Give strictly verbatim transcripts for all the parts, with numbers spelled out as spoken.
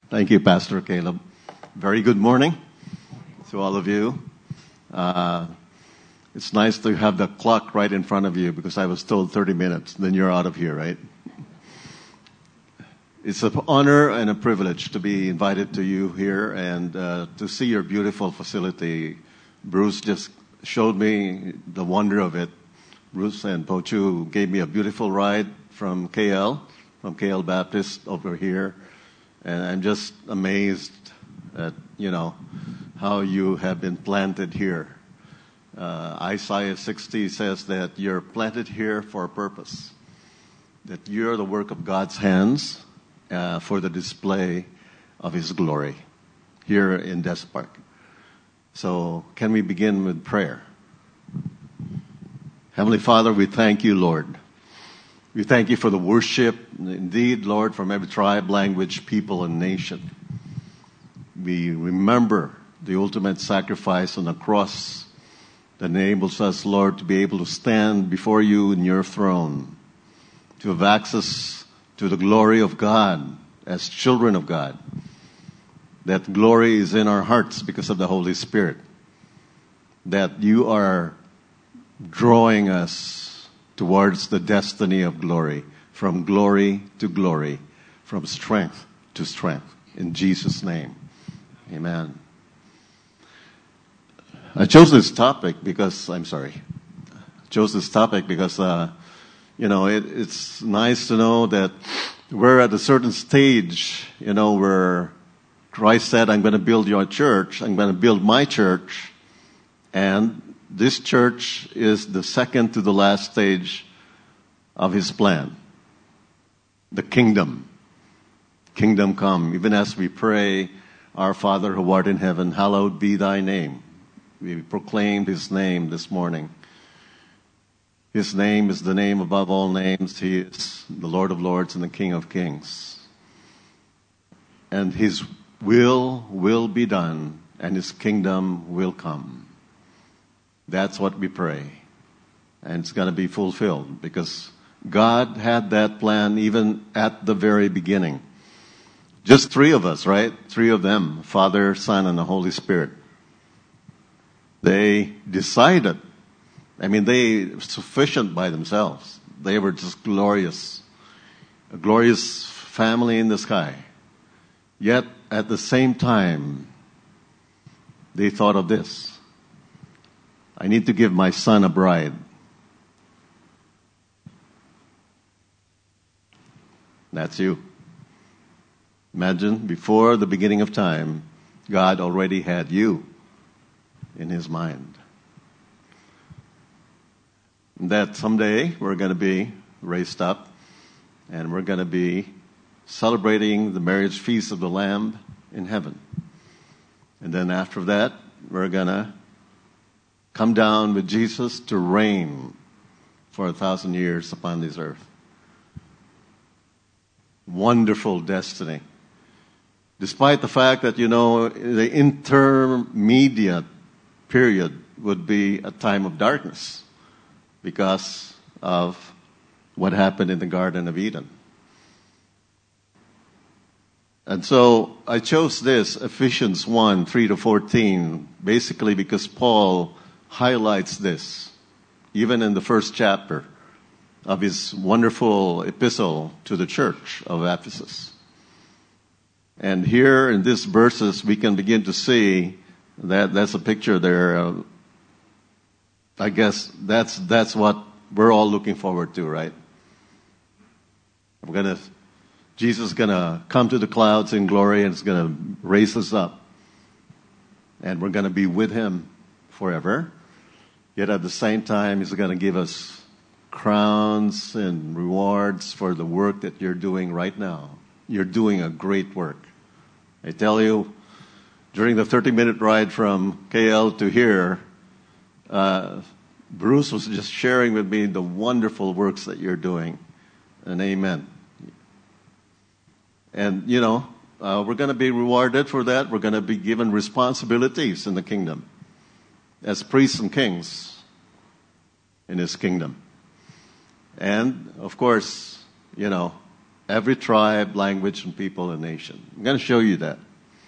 Thank you, Pastor Caleb. Very good morning to all of you. Uh, it's nice to have the clock right in front of you because I was told thirty minutes, then you're out of here, right? It's an honor and a privilege to be invited to you here and uh, to see your beautiful facility. Bruce just showed me the wonder of it. Bruce and Pochu gave me a beautiful ride from K L, from K L Baptist over here. And I'm just amazed at, you know, how you have been planted here. Uh, Isaiah sixty says that you're planted here for a purpose, that you're the work of God's hands uh, for the display of His glory here in Des Park. So can we begin with prayer? Heavenly Father, we thank you, Lord. We thank you for the worship, indeed, Lord, from every tribe, language, people, and nation. We remember the ultimate sacrifice on the cross that enables us, Lord, to be able to stand before you in your throne, to have access to the glory of God as children of God. That glory is in our hearts because of the Holy Spirit. That you are drawing us towards the destiny of glory, from glory to glory, from strength to strength. In Jesus' name, amen. I chose this topic because, I'm sorry, I chose this topic because, uh, you know, it, it's nice to know that we're at a certain stage, you know, where Christ said, I'm going to build your church, I'm going to build my church, and this church is the second to the last stage of His plan. The kingdom. Kingdom come. Even as we pray, Our Father who art in heaven, hallowed be thy name. We proclaimed His name this morning. His name is the name above all names. He is the Lord of lords and the King of kings. And His will will be done, and His kingdom will come. That's what we pray. And it's going to be fulfilled because God had that plan even at the very beginning. Just three of us, right? Three of them, Father, Son, and the Holy Spirit. They decided. I mean, they were sufficient by themselves. They were just glorious. A glorious family in the sky. Yet, at the same time, they thought of this. I need to give my son a bride. That's you. Imagine, before the beginning of time, God already had you in His mind. And that someday we're going to be raised up and we're going to be celebrating the marriage feast of the Lamb in heaven. And then after that, we're going to come down with Jesus to reign for a thousand years upon this earth. Wonderful destiny. Despite the fact that, you know, the intermediate period would be a time of darkness because of what happened in the Garden of Eden. And so I chose this, Ephesians one, three to fourteen, basically because Paul highlights this, even in the first chapter of his wonderful epistle to the church of Ephesus. And here in these verses, we can begin to see that that's a picture there. Uh, I guess that's that's what we're all looking forward to, right? We're gonna, Jesus is gonna come to the clouds in glory, and it's gonna raise us up, and we're gonna be with Him forever. Yet at the same time, He's going to give us crowns and rewards for the work that you're doing right now. You're doing a great work. I tell you, during the thirty-minute ride from K L to here, uh, Bruce was just sharing with me the wonderful works that you're doing. And amen. And, you know, uh, we're going to be rewarded for that. We're going to be given responsibilities in the kingdom as priests and kings in His kingdom. And, of course, you know, every tribe, language, and people and nation. I'm going to show you that.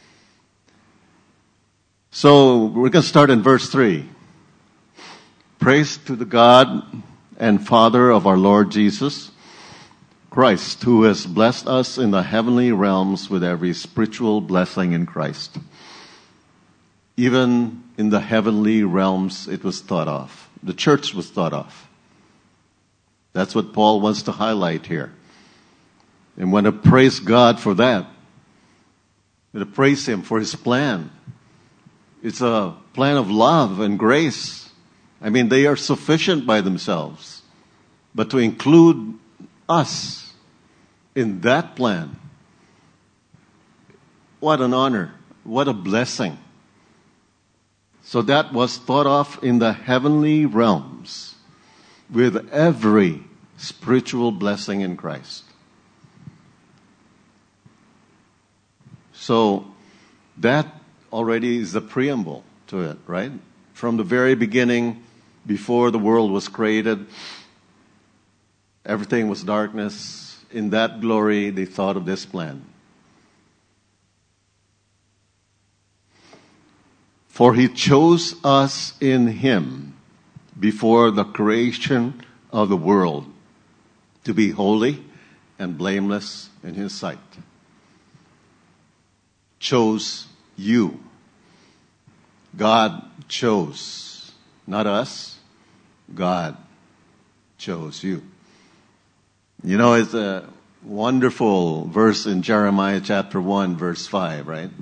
So we're going to start in verse three. Praise to the God and Father of our Lord Jesus Christ, who has blessed us in the heavenly realms with every spiritual blessing in Christ. Even in the heavenly realms, it was thought of. The church was thought of. That's what Paul wants to highlight here. And want to praise God for that. Want to praise Him for His plan. It's a plan of love and grace. I mean, they are sufficient by themselves. But to include us in that plan, what an honor, what a blessing. So that was thought of in the heavenly realms with every spiritual blessing in Christ. So that already is the preamble to it, right? From the very beginning, before the world was created, everything was darkness. In that glory, they thought of this plan. For He chose us in Him before the creation of the world to be holy and blameless in His sight. Chose you. God chose. Not us. God chose you. You know, it's a wonderful verse in Jeremiah chapter one, verse five, right?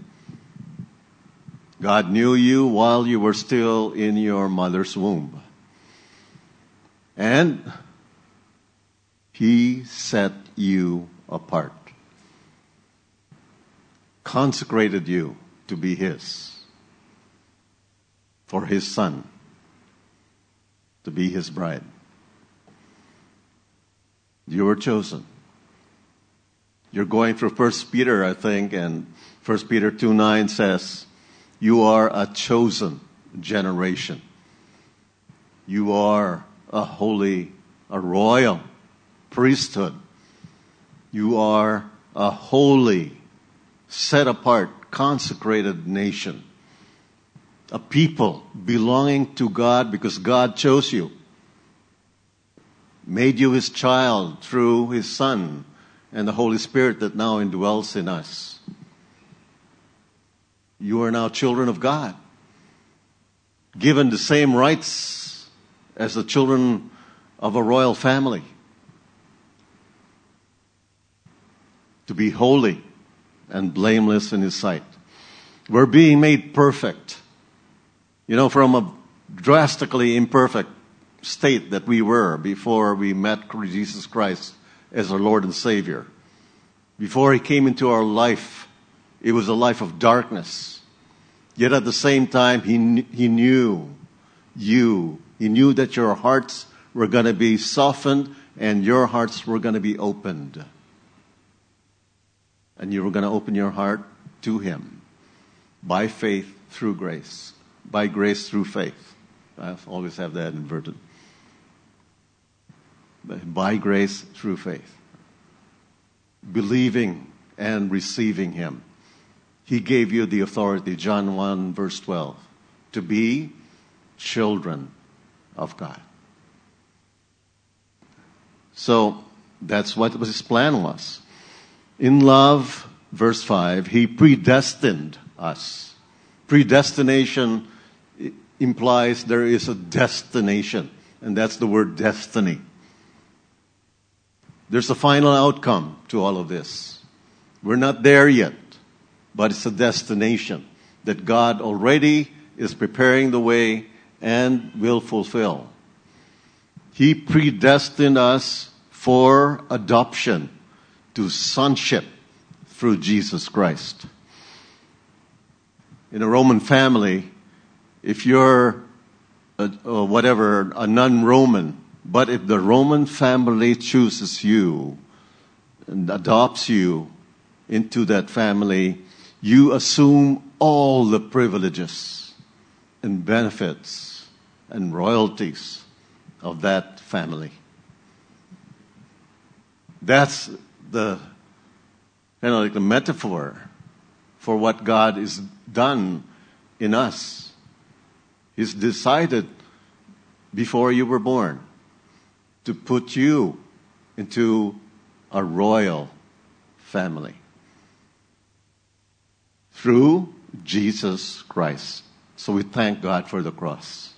God knew you while you were still in your mother's womb. And He set you apart. Consecrated you to be His. For His Son. To be His bride. You were chosen. You're going through First Peter, I think, and First Peter two nine says, you are a chosen generation. You are a holy, a royal priesthood. You are a holy, set apart, consecrated nation. A people belonging to God because God chose you. Made you His child through His Son and the Holy Spirit that now indwells in us. You are now children of God. Given the same rights as the children of a royal family. To be holy and blameless in His sight. We're being made perfect. You know, from a drastically imperfect state that we were before we met Jesus Christ as our Lord and Savior. Before He came into our life, it was a life of darkness. Yet at the same time, He, he knew you. He knew that your hearts were going to be softened and your hearts were going to be opened. And you were going to open your heart to Him by faith through grace. By grace through faith. I always have that inverted. By grace through faith. Believing and receiving Him. He gave you the authority, John one verse twelve, to be children of God. So that's what His plan was. In love, verse five, He predestined us. Predestination implies there is a destination, and that's the word destiny. There's a final outcome to all of this. We're not there yet, but it's a destination that God already is preparing the way and will fulfill. He predestined us for adoption to sonship through Jesus Christ. In a Roman family, if you're a, or whatever, a non-Roman, but if the Roman family chooses you and adopts you into that family, you assume all the privileges and benefits and royalties of that family. That's the kind of like the metaphor for what God has done in us. He's decided before you were born to put you into a royal family through Jesus Christ. So we thank God for the cross.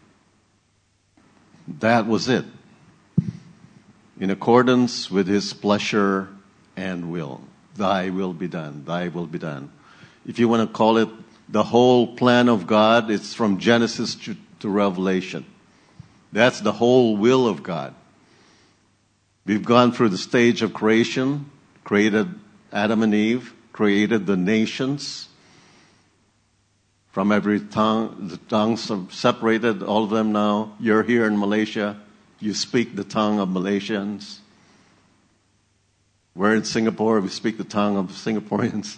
That was it. In accordance with His pleasure and will. Thy will be done. Thy will be done. If you want to call it the whole plan of God, it's from Genesis to, to Revelation. That's the whole will of God. We've gone through the stage of creation, created Adam and Eve, created the nations. From every tongue, the tongues are separated, all of them now. You're here in Malaysia. You speak the tongue of Malaysians. We're in Singapore. We speak the tongue of Singaporeans.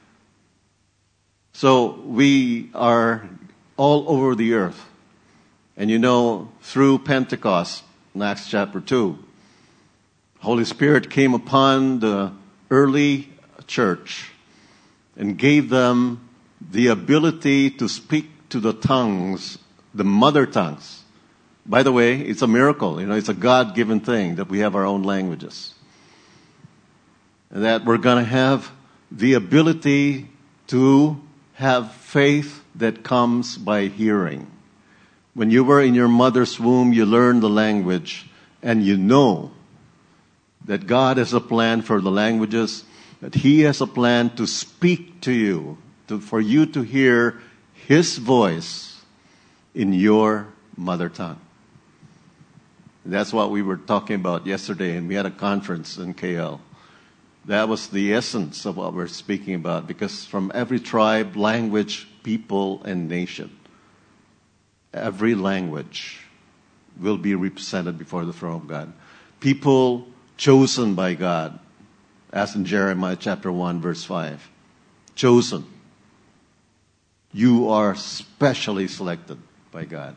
So we are all over the earth. And you know, through Pentecost, in Acts chapter two, Holy Spirit came upon the early church and gave them the ability to speak to the tongues, the mother tongues. By the way, it's a miracle. You know, it's a God-given thing that we have our own languages. And that we're going to have the ability to have faith that comes by hearing. When you were in your mother's womb, you learned the language, and you know that God has a plan for the languages, that He has a plan to speak to you, to, for you to hear His voice in your mother tongue. And that's what we were talking about yesterday, and we had a conference in K L. That was the essence of what we're speaking about, because from every tribe, language, people, and nation, every language will be represented before the throne of God. People chosen by God, as in Jeremiah chapter one, verse five. Chosen. You are specially selected by God.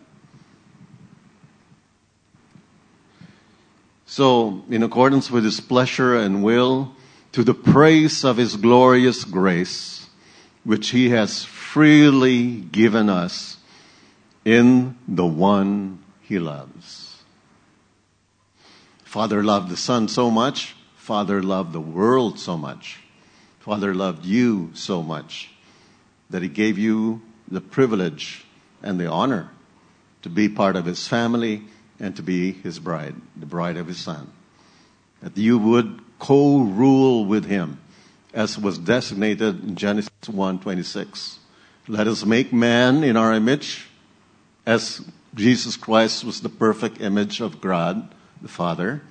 So, in accordance with His pleasure and will, to the praise of His glorious grace, which He has freely given us in the one He loves. Father loved the Son so much. Father loved the world so much. Father loved you so much that He gave you the privilege and the honor to be part of His family and to be His bride, the bride of His Son. That you would co-rule with Him, as was designated in Genesis one twenty-six. Let us make man in our image, as Jesus Christ was the perfect image of God, the Father.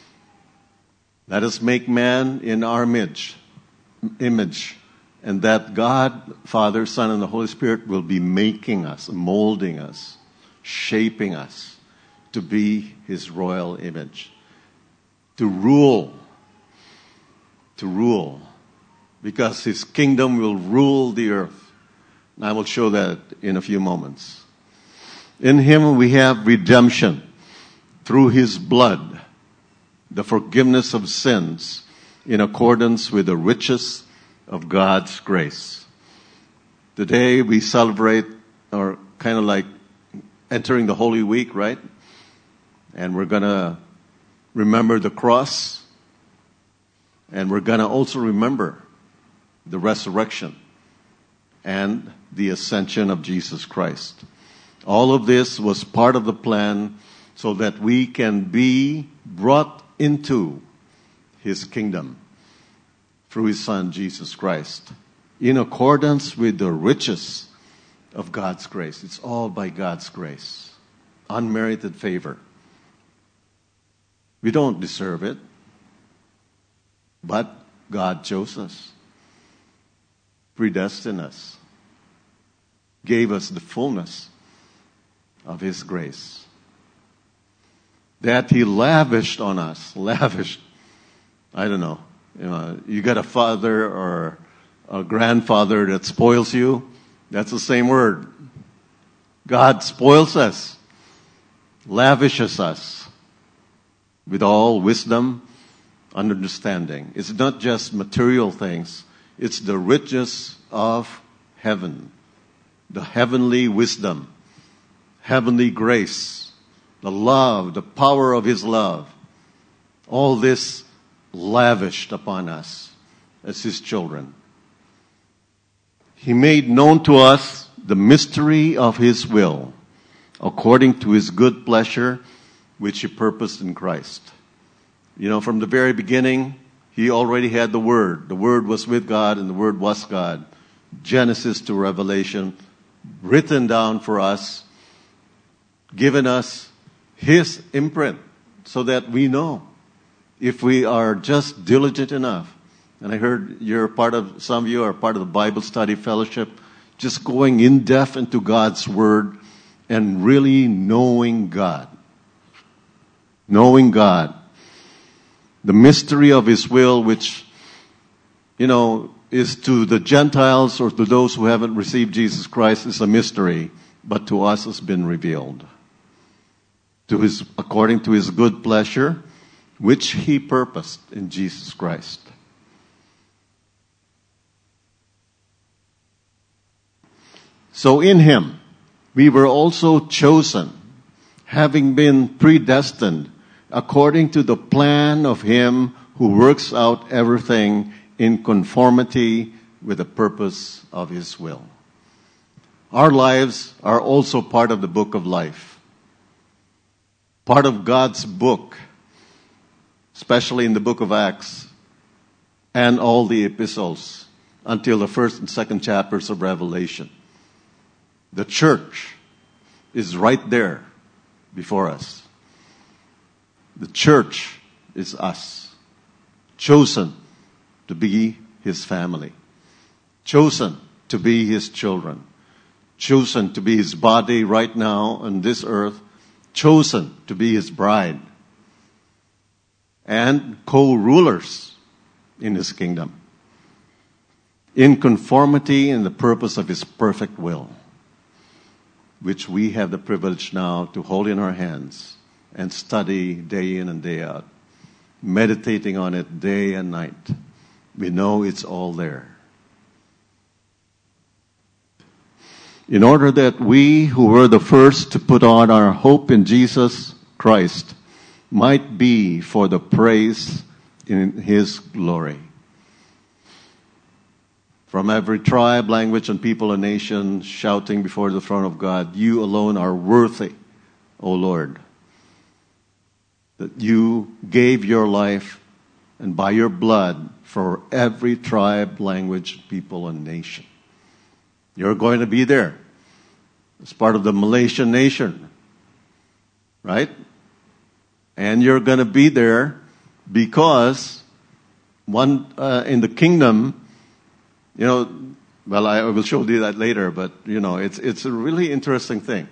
Let us make man in our image, image, and that God, Father, Son, and the Holy Spirit will be making us, molding us, shaping us to be His royal image, to rule, to rule, because His kingdom will rule the earth. And I will show that in a few moments. In Him we have redemption through His blood, the forgiveness of sins in accordance with the riches of God's grace. Today we celebrate, or kind of like entering the Holy Week, right? And we're going to remember the cross. And we're going to also remember the resurrection and the ascension of Jesus Christ. All of this was part of the plan so that we can be brought into His kingdom through His Son, Jesus Christ, in accordance with the riches of God's grace. It's all by God's grace. Unmerited favor. We don't deserve it, but God chose us, predestined us, gave us the fullness of His grace that He lavished on us. Lavished. I don't know. You know, you got a father or a grandfather that spoils you. That's the same word. God spoils us, lavishes us with all wisdom, understanding. It's not just material things. It's the riches of heaven, the heavenly wisdom, heavenly grace, the love, the power of His love. All this lavished upon us as His children. He made known to us the mystery of His will, according to His good pleasure, which He purposed in Christ. You know, from the very beginning, He already had the Word. The Word was with God, and the Word was God. Genesis to Revelation, written down for us, given us His imprint, so that we know if we are just diligent enough. And I heard you're part of, some of you are part of the Bible Study Fellowship, just going in depth into God's Word and really knowing God. Knowing God. The mystery of His will, which, you know, is to the Gentiles or to those who haven't received Jesus Christ, is a mystery, but to us has been revealed. To His, according to His good pleasure, which He purposed in Jesus Christ. So in Him, we were also chosen, having been predestined, according to the plan of Him who works out everything in conformity with the purpose of His will. Our lives are also part of the book of life. Part of God's book, especially in the book of Acts and all the epistles until the first and second chapters of Revelation. The church is right there before us. The church is us, chosen to be His family, chosen to be His children, chosen to be His body right now on this earth, chosen to be His bride, and co-rulers in His kingdom, in conformity in the purpose of His perfect will, which we have the privilege now to hold in our hands and study day in and day out, meditating on it day and night. We know it's all there. In order that we who were the first to put on our hope in Jesus Christ might be for the praise in His glory. From every tribe, language, and people and nation shouting before the throne of God, You alone are worthy, O Lord, that You gave Your life and by Your blood for every tribe, language, people, and nation. You're going to be there as part of the Malaysian nation, right? And you're going to be there because one uh, in the kingdom, you know, well, I will show you that later, but, you know, it's it's a really interesting thing.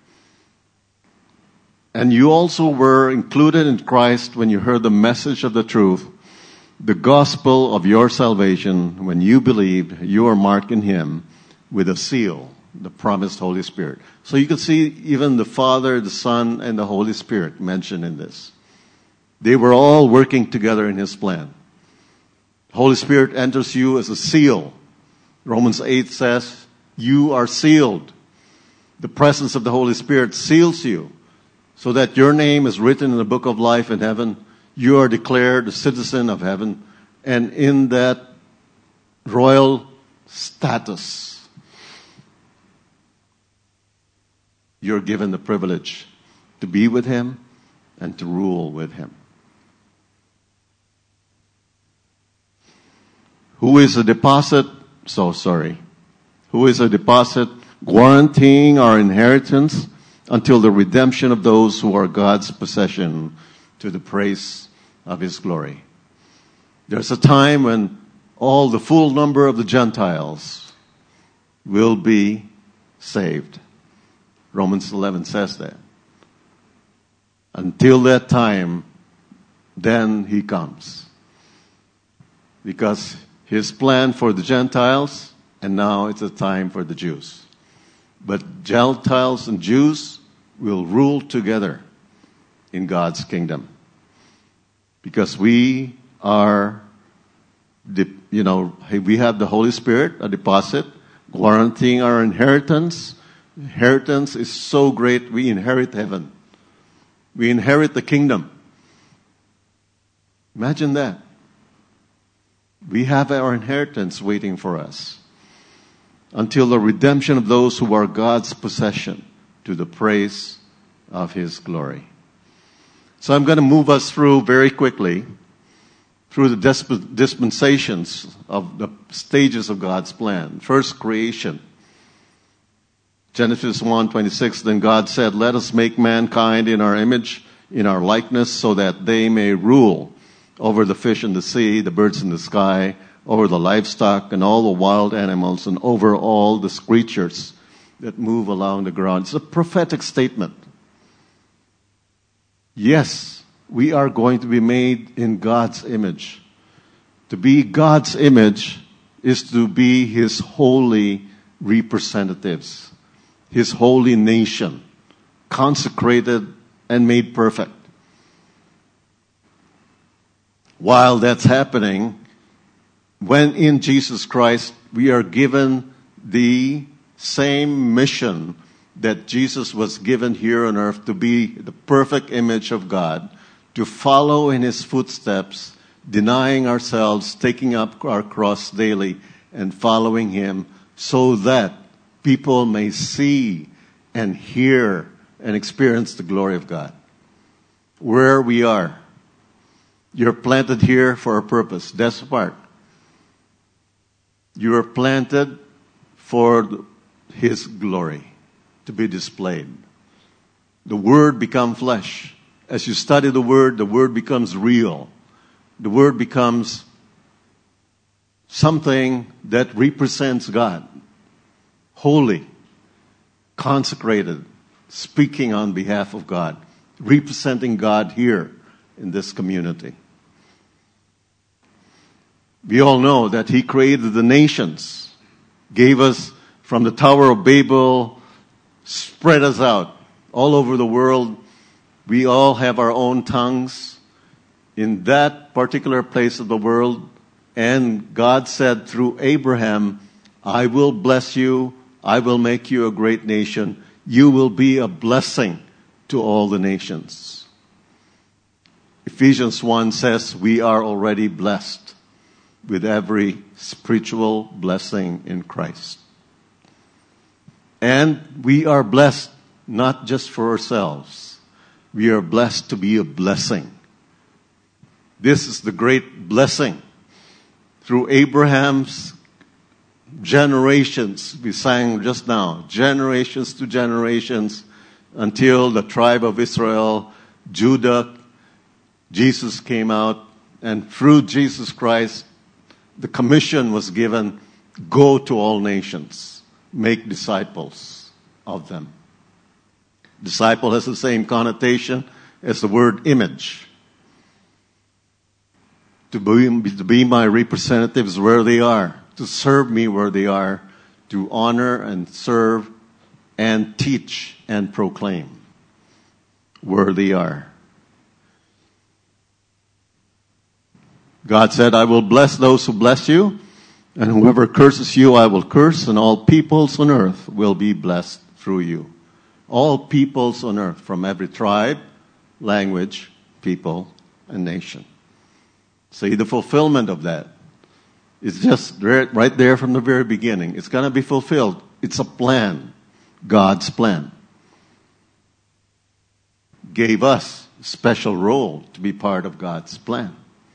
And you also were included in Christ when you heard the message of the truth, the gospel of your salvation. When you believed, you are marked in Him with a seal, the promised Holy Spirit. So you can see even the Father, the Son, and the Holy Spirit mentioned in this. They were all working together in His plan. Holy Spirit enters you as a seal. Romans eight says, you are sealed. The presence of the Holy Spirit seals you so that your name is written in the book of life in heaven. You are declared a citizen of heaven. And in that royal status, you're given the privilege to be with Him and to rule with Him. Who is a deposit, so sorry, who is a deposit guaranteeing our inheritance until the redemption of those who are God's possession to the praise of His glory. There's a time when all the full number of the Gentiles will be saved. Romans eleven says that. Until that time, then He comes. Because His plan for the Gentiles, and now it's a time for the Jews. But Gentiles and Jews will rule together in God's kingdom. Because we our, you know, we have the Holy Spirit, a deposit, guaranteeing our inheritance. Inheritance is so great, we inherit heaven. We inherit the kingdom. Imagine that. We have our inheritance waiting for us until the redemption of those who are God's possession, to the praise of His glory. So I'm going to move us through very quickly through the disp- dispensations of the stages of God's plan. First, creation. Genesis one twenty-six, then God said, let us make mankind in our image, in our likeness, so that they may rule over the fish in the sea, the birds in the sky, over the livestock and all the wild animals, and over all the creatures that move along the ground. It's a prophetic statement. Yes, we are going to be made in God's image. To be God's image is to be His holy representatives, His holy nation, consecrated and made perfect. While that's happening, when in Jesus Christ, we are given the same mission that Jesus was given here on earth, to be the perfect image of God, to follow in His footsteps, denying ourselves, taking up our cross daily, and following Him, so that people may see and hear and experience the glory of God. Where we are. You're planted here for a purpose. That's the part. You are planted for His glory to be displayed. The Word become flesh. As you study the Word, the Word becomes real. The Word becomes something that represents God. Holy, consecrated, speaking on behalf of God, representing God here in this community. We all know that He created the nations, gave us from the Tower of Babel, spread us out all over the world. We all have our own tongues in that particular place of the world. And God said through Abraham, I will bless you. I will make you a great nation. You will be a blessing to all the nations. Ephesians one says we are already blessed with every spiritual blessing in Christ. And we are blessed not just for ourselves. We are blessed to be a blessing. This is the great blessing. Through Abraham's generations, we sang just now, generations to generations, until the tribe of Israel, Judah, Jesus came out, and through Jesus Christ, the commission was given, go to all nations, make disciples of them. Disciple has the same connotation as the word image. To be, to be my representatives where they are, to serve me where they are, to honor and serve and teach and proclaim where they are. God said, I will bless those who bless you, and whoever curses you, I will curse, and all peoples on earth will be blessed through you. All peoples on earth, from every tribe, language, people, and nation. See, the fulfillment of that is just right there from the very beginning. It's going to be fulfilled. It's a plan. God's plan. Gave us a special role to be part of God's plan.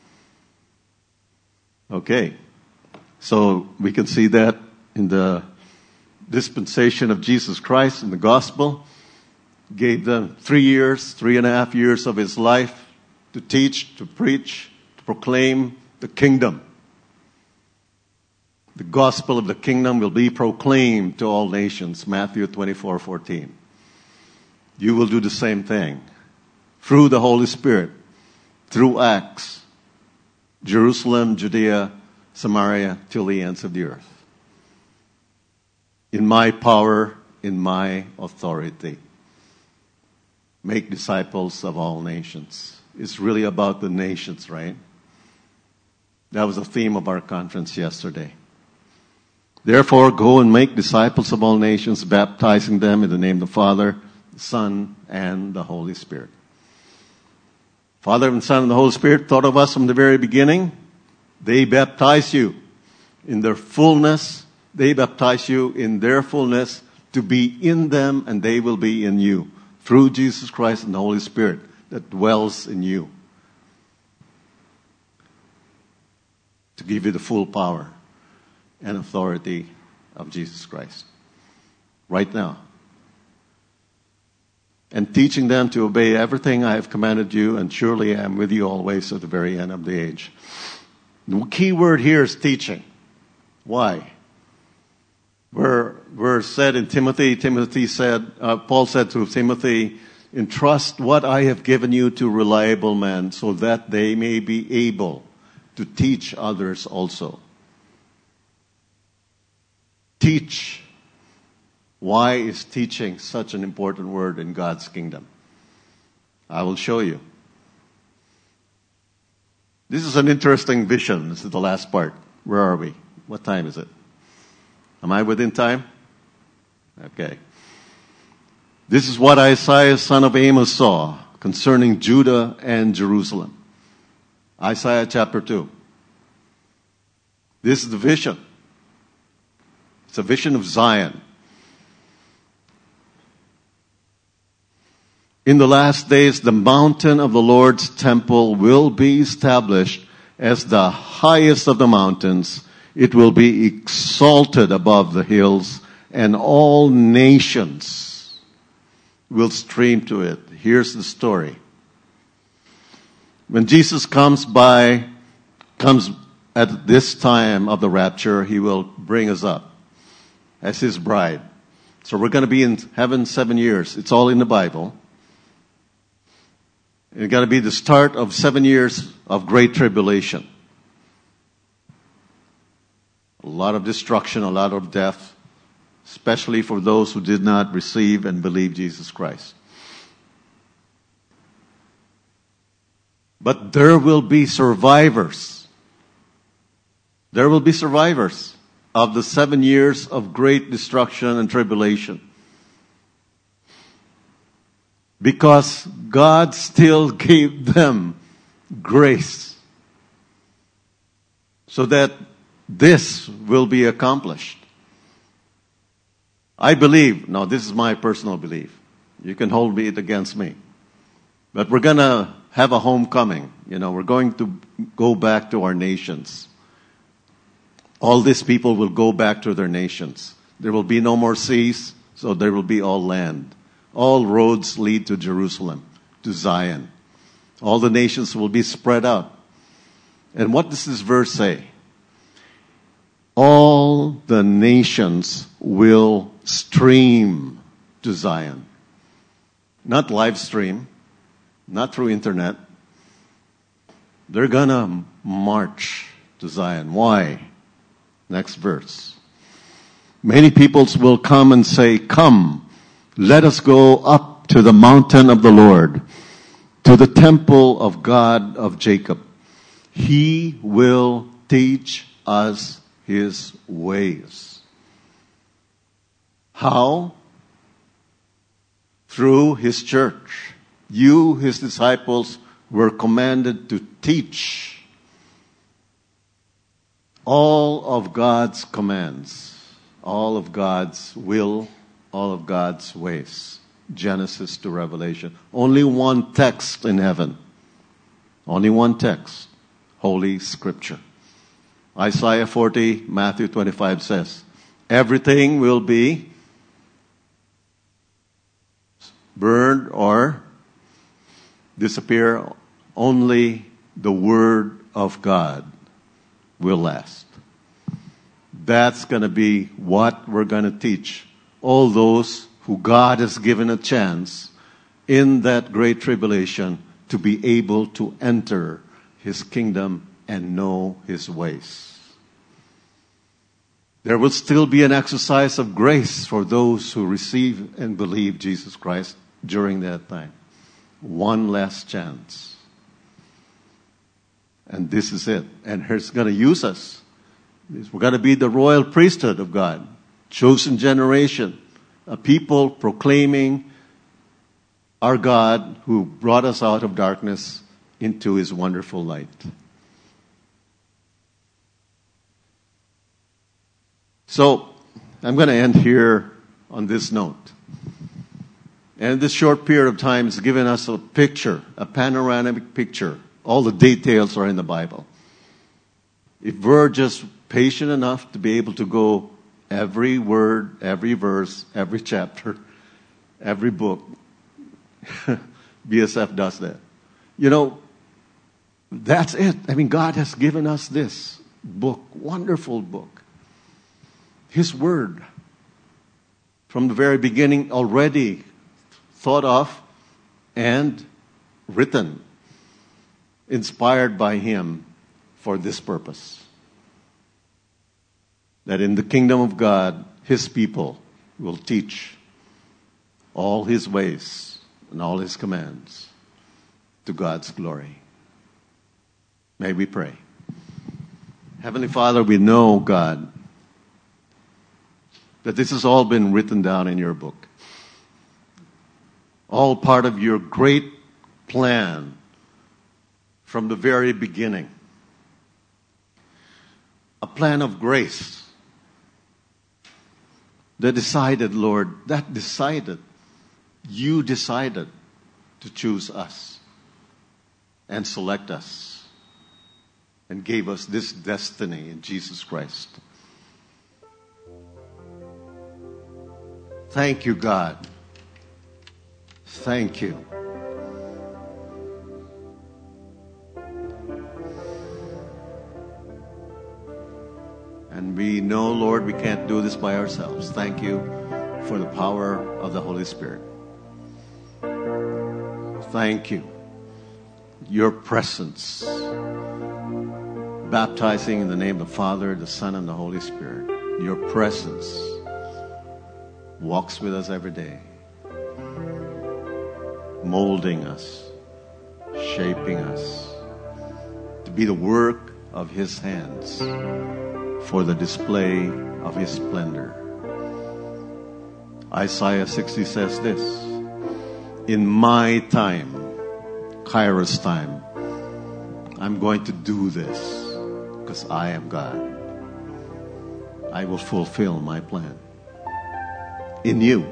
Okay, so we can see that in the dispensation of Jesus Christ in the gospel. Gave them three years, three and a half years of His life to teach, to preach, to proclaim the kingdom. The gospel of the kingdom will be proclaimed to all nations, Matthew twenty-four fourteen. You will do the same thing through the Holy Spirit, through Acts. Jerusalem, Judea, Samaria, till the ends of the earth. In my power, in my authority. Make disciples of all nations. It's really about the nations, right? That was the theme of our conference yesterday. Therefore, go and make disciples of all nations, baptizing them in the name of the Father, the Son, and the Holy Spirit. Father and Son and the Holy Spirit thought of us from the very beginning. They baptize you in their fullness. They baptize you in their fullness to be in them, and they will be in you through Jesus Christ and the Holy Spirit that dwells in you to give you the full power and authority of Jesus Christ right now. And teaching them to obey everything I have commanded you, and surely I am with you always to the very end of the age. The key word here is teaching. Why? We're, we're said in Timothy, Timothy said, uh, Paul said to Timothy, entrust what I have given you to reliable men so that they may be able to teach others also. Teach. Why is teaching such an important word in God's kingdom? I will show you. This is an interesting vision. This is the last part. Where are we? What time is it? Am I within time? Okay. This is what Isaiah, son of Amos, saw concerning Judah and Jerusalem. Isaiah chapter two. This is the vision. It's a vision of Zion. In the last days, the mountain of the Lord's temple will be established as the highest of the mountains. It will be exalted above the hills, and all nations will stream to it. Here's the story. When Jesus comes by, comes at this time of the rapture, he will bring us up as his bride. So we're going to be in heaven seven years. It's all in the Bible. It's going to be the start of seven years of great tribulation. A lot of destruction, a lot of death, especially for those who did not receive and believe Jesus Christ. But there will be survivors. There will be survivors of the seven years of great destruction and tribulation. Because God still gave them grace so that this will be accomplished. I believe, now this is my personal belief. You can hold it against me. But we're going to have a homecoming. You know, we're going to go back to our nations. All these people will go back to their nations. There will be no more seas, so there will be all land. All roads lead to Jerusalem, to Zion. All the nations will be spread out. And what does this verse say? All the nations will stream to Zion. Not live stream, not through internet. They're gonna march to Zion. Why? Next verse. Many peoples will come and say, come, let us go up to the mountain of the Lord, to the temple of God of Jacob. He will teach us his ways. How? Through his church. You, his disciples, were commanded to teach all of God's commands, all of God's will, all of God's ways. Genesis to Revelation. Only one text in heaven. Only one text. Holy Scripture. Isaiah forty, Matthew twenty-five says, everything will be burned or disappear. Only the Word of God will last. That's going to be what we're going to teach all those who God has given a chance in that great tribulation to be able to enter his kingdom and know his ways. There will still be an exercise of grace for those who receive and believe Jesus Christ during that time. One last chance. And this is it. And He's going to use us. We're going to be the royal priesthood of God, chosen generation, a people proclaiming our God who brought us out of darkness into His wonderful light. So, I'm going to end here on this note. And this short period of time has given us a picture, a panoramic picture. All the details are in the Bible. If we're just patient enough to be able to go every word, every verse, every chapter, every book, B S F does that. You know, that's it. I mean, God has given us this book, wonderful book. His Word, from the very beginning, already thought of and written, inspired by Him for this purpose. That in the kingdom of God, His people will teach all His ways and all His commands to God's glory. May we pray. Heavenly Father, we know, God, that this has all been written down in your book. All part of your great plan from the very beginning. A plan of grace that decided, Lord, that decided, you decided to choose us and select us and gave us this destiny in Jesus Christ. Thank you, God. Thank you. And we know, Lord, we can't do this by ourselves. Thank you for the power of the Holy Spirit. Thank you. Your presence. Baptizing in the name of the Father, the Son, and the Holy Spirit. Your presence walks with us every day, molding us, shaping us to be the work of His hands for the display of His splendor. Isaiah sixty says this, in my time, Kairos time, I'm going to do this because I am God. I will fulfill my plan in you.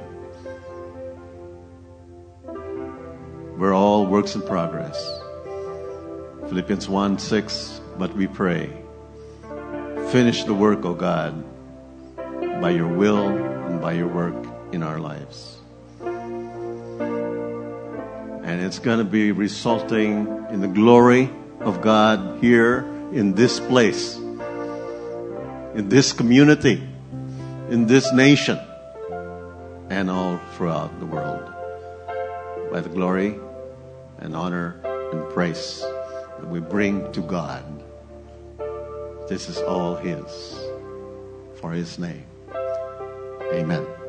We're all works in progress. Philippians one six, but we pray, finish the work, O God, by your will and by your work in our lives. And it's going to be resulting in the glory of God here in this place, in this community, in this nation, and all throughout the world, by the glory and honor and praise that we bring to God. This is all His, for His name. Amen.